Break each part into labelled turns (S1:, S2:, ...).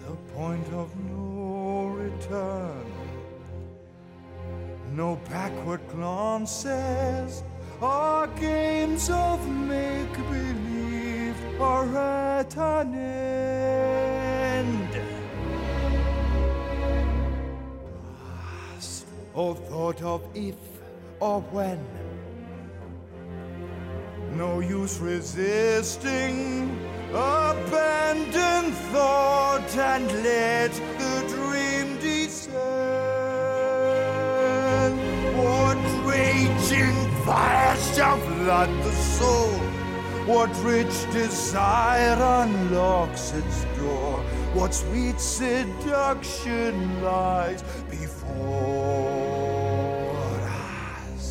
S1: the point of no return. No backward glances or games of make-believe are at an end. Past, or thought of if or when. No use resisting, abandon thought and let the dream descend. What raging fire shall flood the soul? What rich desire unlocks its door? What sweet seduction lies before us?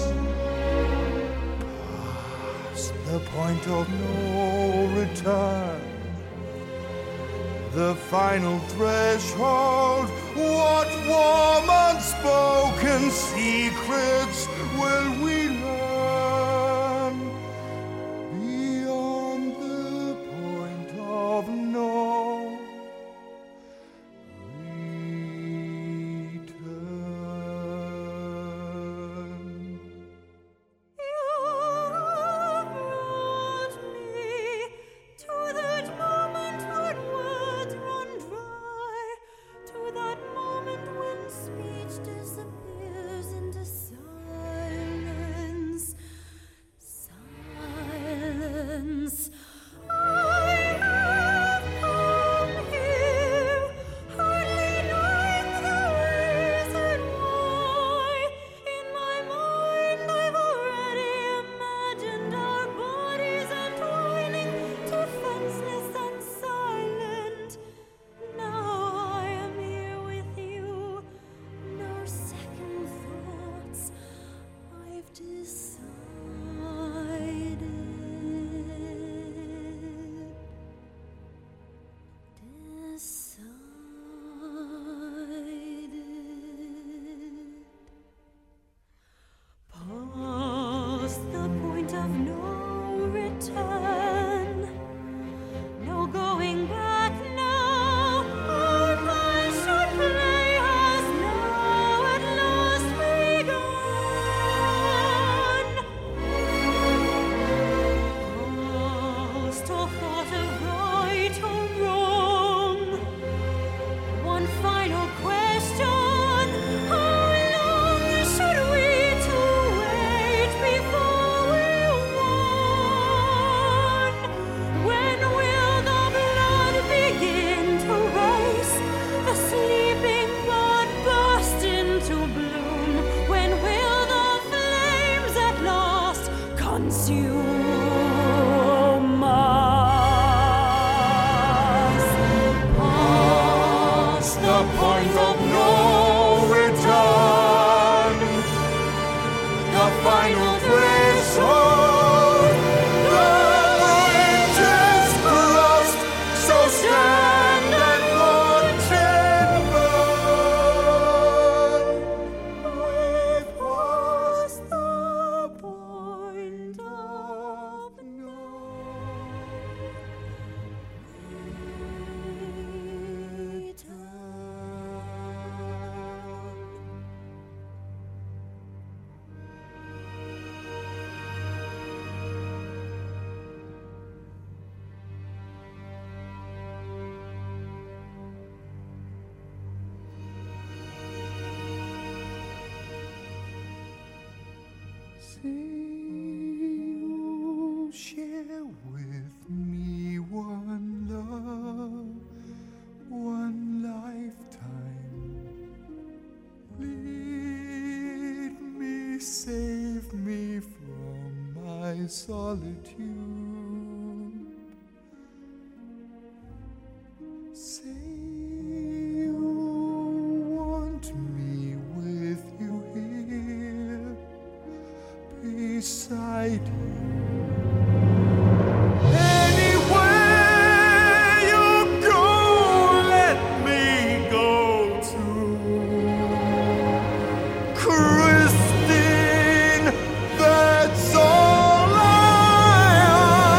S1: Past the point of no return, the final threshold. What warm unspoken secrets will we learn beyond the point of no return?
S2: You brought me to that moment when words run dry, to that moment when speech disappears into silence. Silence. I have come here, hardly knowing the reason why. In my mind, I've already imagined our bodies entwining, defenseless and silent. Now I am here with you, no second thoughts. I've decided. Past the point of no return, no going back now. Our minds should play has now at last begun. Past all thought of right or wrong. One final question: how long should we two wait before we won? When will the blood begin to race? The sleeping bud burst into bloom. When will the flames at last consume us?
S1: Past the point of no return, the final threshold, the bridge is crossed, so stand and watch and burn. We've passed the point of no You share with me one love, one lifetime. Lead me, save me from my solitude. Say you want me with you here, beside you. Anywhere you go, let me go too. Christine, that's all I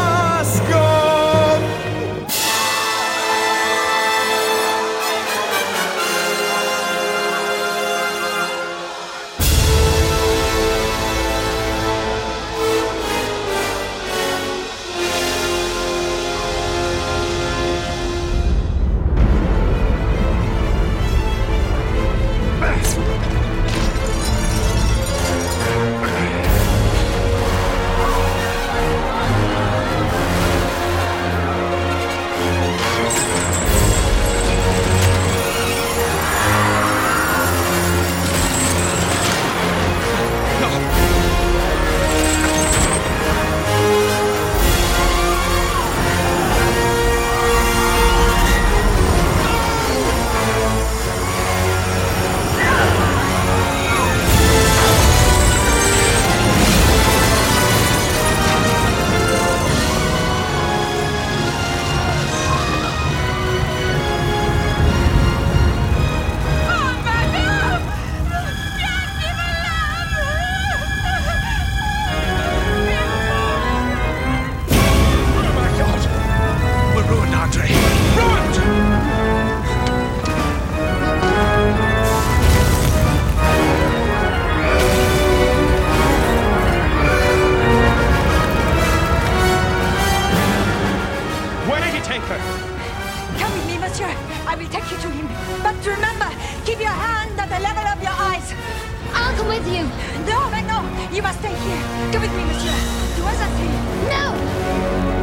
S3: Remember, keep your hand at the level of your eyes.
S4: I'll come with you.
S3: No, but no. You must stay here. Come with me, monsieur. Do as I say.
S4: No!